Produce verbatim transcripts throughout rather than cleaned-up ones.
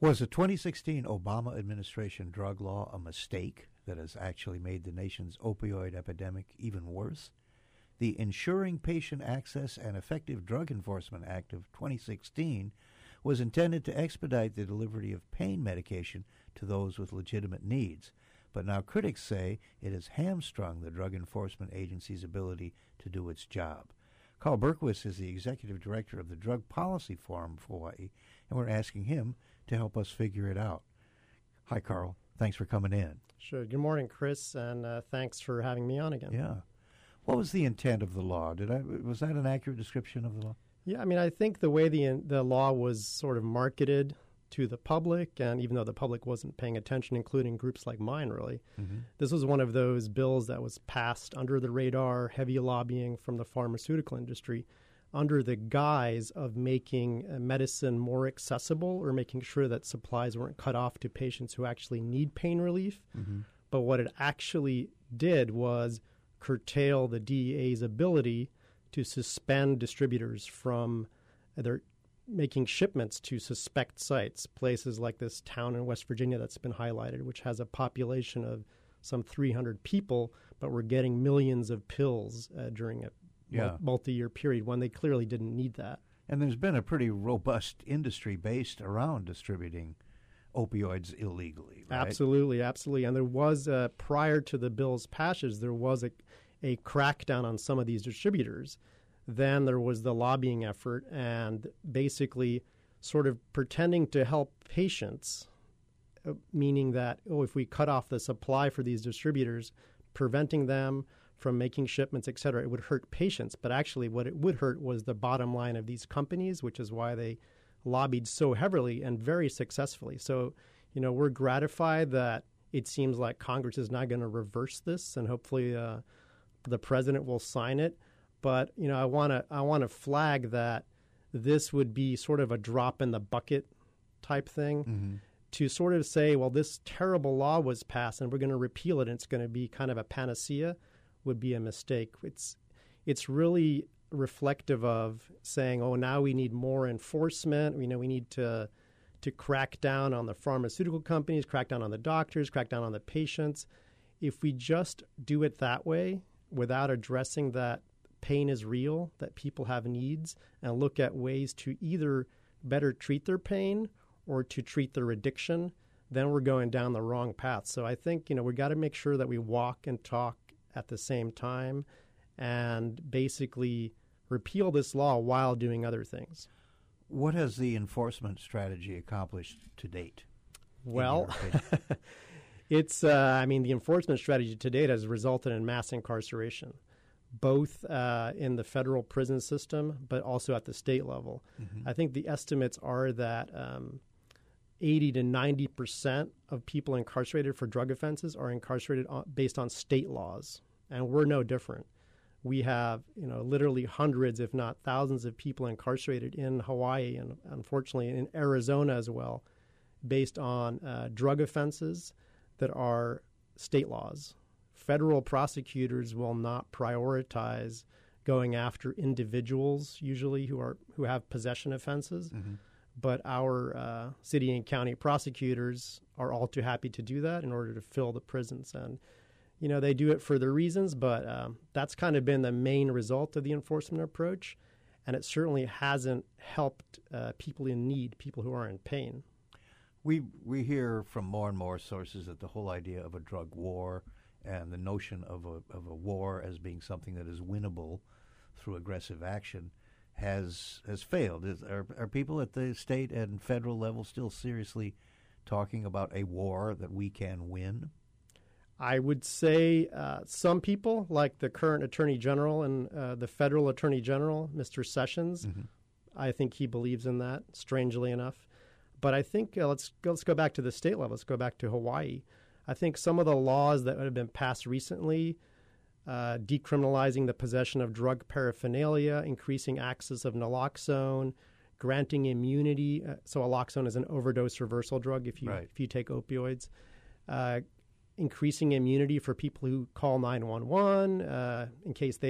Was the twenty sixteen Obama administration drug law a mistake that has actually made the nation's opioid epidemic even worse? The Ensuring Patient Access and Effective Drug Enforcement Act of twenty sixteen was intended to expedite the delivery of pain medication to those with legitimate needs, but now critics say it has hamstrung the Drug Enforcement Agency's ability to do its job. Carl Berquist is the executive director of the Drug Policy Forum of Hawaii, and we're asking him to help us figure it out. Hi, Carl. Thanks for coming in. Sure. Good morning, Chris, and uh, thanks for having me on again. Yeah. What was the intent of the law? Did I was that an accurate description of the law? Yeah, I mean, I think the way the the law was sort of marketed to the public, and even though the public wasn't paying attention, including groups like mine, really, mm-hmm. this was one of those bills that was passed under the radar, heavy lobbying from the pharmaceutical industry, under the guise of making medicine more accessible or making sure that supplies weren't cut off to patients who actually need pain relief. Mm-hmm. But what it actually did was curtail the D E A's ability to suspend distributors from their making shipments to suspect sites, places like this town in West Virginia that's been highlighted, which has a population of some three hundred people, but we're getting millions of pills uh, during a yeah. multi-year period when they clearly didn't need that. And there's been a pretty robust industry based around distributing opioids illegally, right? Absolutely, absolutely. And there was, uh, prior to the bill's passage, there was a, a crackdown on some of these distributors. Then there was the lobbying effort and basically sort of pretending to help patients, uh, meaning that, oh, if we cut off the supply for these distributors, preventing them from making shipments, et cetera, it would hurt patients. But actually what it would hurt was the bottom line of these companies, which is why they lobbied so heavily and very successfully. So, you know, we're gratified that it seems like Congress is not going to reverse this, and hopefully uh, the president will sign it. But, you know, I want to I want to flag that this would be sort of a drop in the bucket type thing mm-hmm. to sort of say, well, this terrible law was passed and we're going to repeal it and it's going to be kind of a panacea would be a mistake. It's it's really reflective of saying, oh, now we need more enforcement. You know, we need to to crack down on the pharmaceutical companies, crack down on the doctors, crack down on the patients. If we just do it that way without addressing that pain is real, that people have needs, and look at ways to either better treat their pain or to treat their addiction, then we're going down the wrong path. So I think, you know, we've got to make sure that we walk and talk at the same time and basically repeal this law while doing other things. What has the enforcement strategy accomplished to date? Well, it's, uh, I mean, the enforcement strategy to date has resulted in mass incarceration, both uh, in the federal prison system, but also at the state level. Mm-hmm. I think the estimates are that um, eighty to ninety percent of people incarcerated for drug offenses are incarcerated on, based on state laws, and we're no different. We have, you know, literally hundreds, if not thousands, of people incarcerated in Hawaii and, unfortunately, in Arizona as well, based on uh, drug offenses that are state laws. Federal prosecutors will not prioritize going after individuals, usually who are who have possession offenses. Mm-hmm. But our uh, city and county prosecutors are all too happy to do that in order to fill the prisons. And, you know, they do it for their reasons, but um, that's kind of been the main result of the enforcement approach. And it certainly hasn't helped uh, people in need, people who are in pain. We we hear from more and more sources that the whole idea of a drug war and the notion of a of a war as being something that is winnable through aggressive action has has failed. Is, are, are people at the state and federal level still seriously talking about a war that we can win? I would say uh, some people, like the current Attorney General and uh, the federal Attorney General, Mister Sessions, mm-hmm. I think he believes in that, strangely enough. But I think uh, let's go, let's go back to the state level. Let's go back to Hawaii. I think some of the laws that have been passed recently, uh, decriminalizing the possession of drug paraphernalia, increasing access of naloxone, granting immunity. Uh, so naloxone is an overdose reversal drug if you right. if you take opioids. Uh, increasing immunity for people who call nine one one uh, in case they have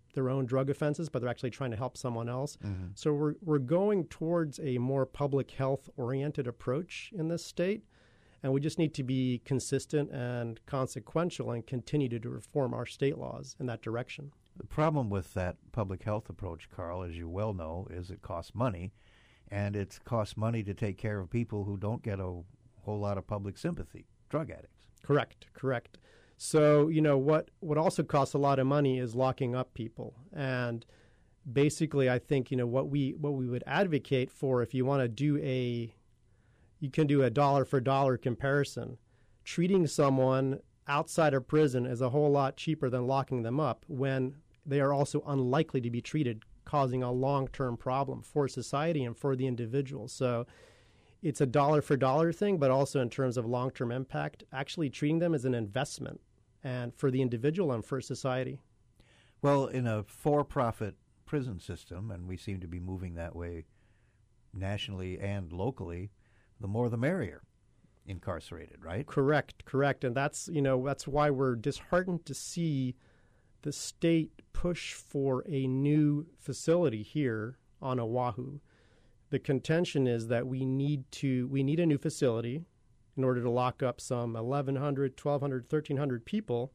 their own drug offenses, but they're actually trying to help someone else. Mm-hmm. So we're we're going towards a more public health oriented approach in this state, and we just need to be consistent and consequential and continue to reform our state laws in that direction. The problem with that public health approach, Carl, as you well know, is it costs money, and it costs money to take care of people who don't get a whole lot of public sympathy, drug addicts. Correct, correct. So, you know, what, what also costs a lot of money is locking up people. And basically, I think, you know, what we what we would advocate for, if you want to do a, you can do a dollar for dollar comparison. Treating someone outside of prison is a whole lot cheaper than locking them up when they are also unlikely to be treated, causing a long-term problem for society and for the individual. So it's a dollar for dollar thing, but also in terms of long-term impact, actually treating them as an investment and for the individual and for society. Well, in a for-profit prison system, and we seem to be moving that way nationally and locally, the more the merrier incarcerated, right? Correct, correct. And that's, you know, that's why we're disheartened to see the state push for a new facility here on Oahu. The contention is that we need to we need a new facility in order to lock up some eleven hundred, twelve hundred, thirteen hundred people.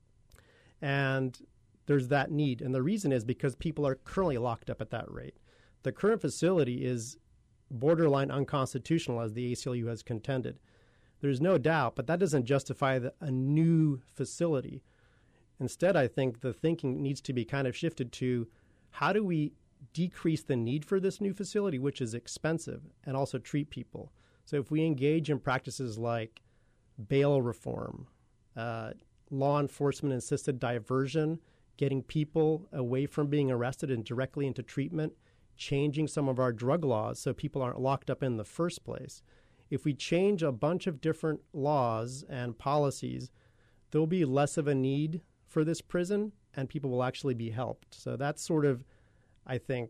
And there's that need. And the reason is because people are currently locked up at that rate. The current facility is borderline unconstitutional, as the A C L U has contended. There's no doubt, but that doesn't justify the, a new facility. Instead, I think the thinking needs to be kind of shifted to how do we decrease the need for this new facility, which is expensive, and also treat people. So if we engage in practices like bail reform, uh, law enforcement assisted diversion, getting people away from being arrested and directly into treatment, changing some of our drug laws so people aren't locked up in the first place. If we change a bunch of different laws and policies, there'll be less of a need for this prison and people will actually be helped. So that's sort of, I think,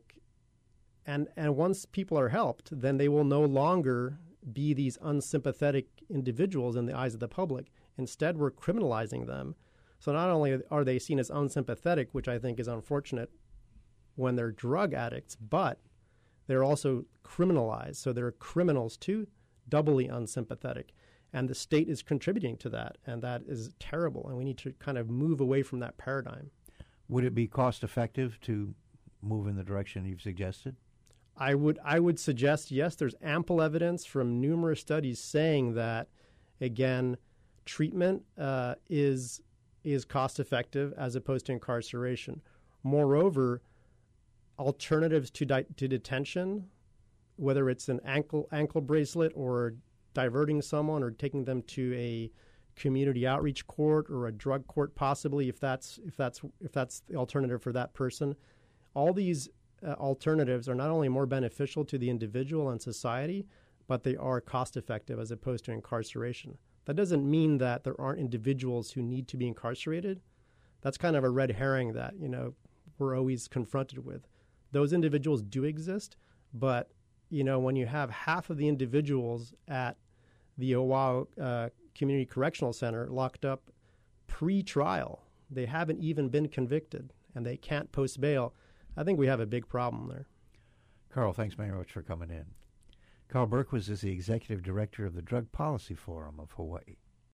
and and once people are helped, then they will no longer be these unsympathetic individuals in the eyes of the public. Instead, we're criminalizing them. So not only are they seen as unsympathetic, which I think is unfortunate when they're drug addicts, but they're also criminalized. So they're criminals too, doubly unsympathetic. And the state is contributing to that, and that is terrible. And we need to kind of move away from that paradigm. Would it be cost effective to move in the direction you've suggested? I would I would suggest, yes, there's ample evidence from numerous studies saying that, again, treatment uh, is is cost effective as opposed to incarceration. Moreover, alternatives to di- to detention, whether it's an ankle ankle bracelet or diverting someone or taking them to a community outreach court or a drug court, possibly if that's if that's if that's the alternative for that person, all these uh, alternatives are not only more beneficial to the individual and society, but they are cost effective as opposed to incarceration. That doesn't mean that there aren't individuals who need to be incarcerated. That's kind of a red herring that, you know, we're always confronted with. Those individuals do exist, but, you know, when you have half of the individuals at the Oahu uh, Community Correctional Center locked up pre-trial, they haven't even been convicted, and they can't post bail, I think we have a big problem there. Carl, thanks very much for coming in. Carl Berquist is the Executive Director of the Drug Policy Forum of Hawaii.